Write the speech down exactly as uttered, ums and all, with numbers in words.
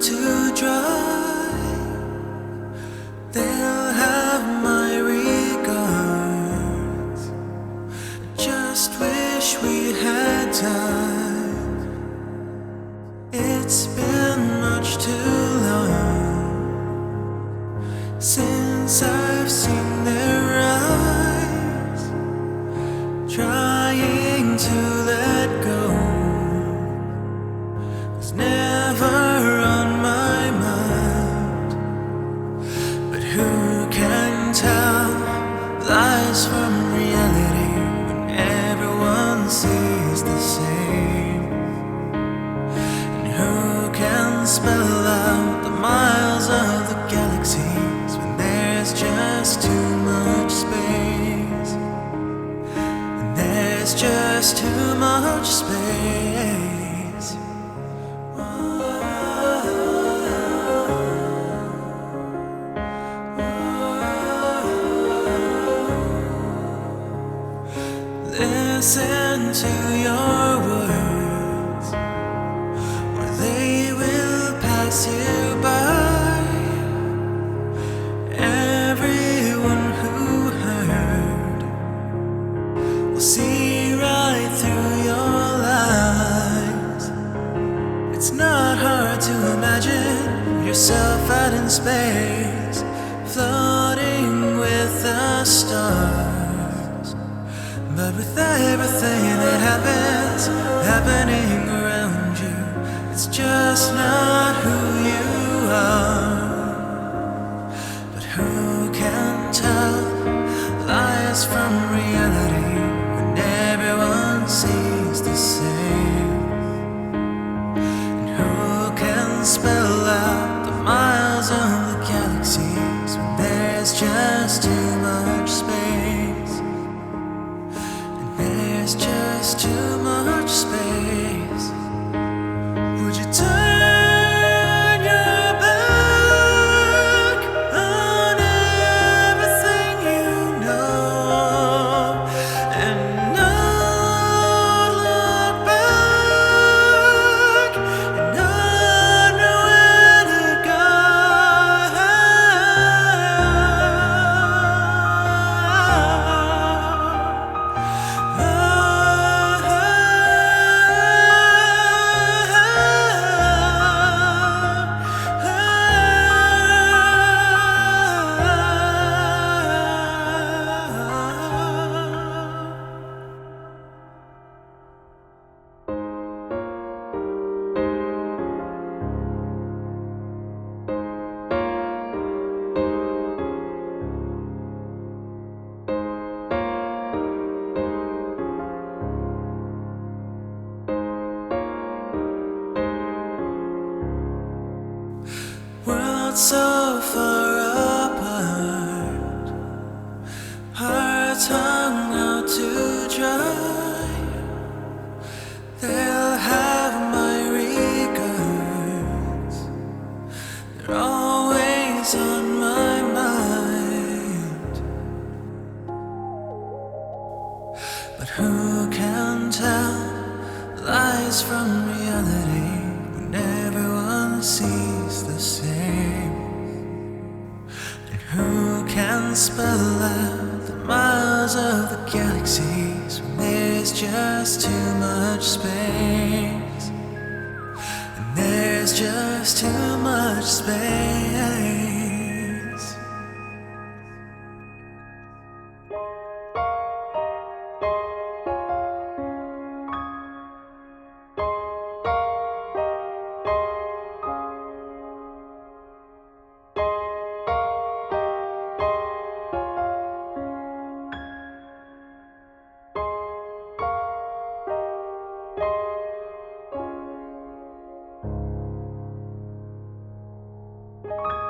to dry. They'll have my regards. Just wish we had time. It's been much too long since I've seen their eyes, trying to let go was never on my mind. But who can tell lies from reality when everyone sees the same? And who can spell out the miles of the galaxies when there's just too much space? And there's just too much space. Listen to your words, or they will pass you by. Everyone who heard will see right through your lies. It's not hard to imagine yourself out in space, floating with the stars. But with everything that happens, happening around you, it's just not who you are. But who can tell lies from reality when everyone sees the same? And who can spell out the miles of the galaxies when there's just too much space? There's just too much space. Would you turn your back on everything you know and not look back and not know where to go? Worlds so far apart, hearts hung out to dry. They'll have my regards. They're always on my mind. But who can tell lies from reality when everyone sees the same? And who can spell out the miles of the galaxies when there's just too much space? And there's just too much space. Bye.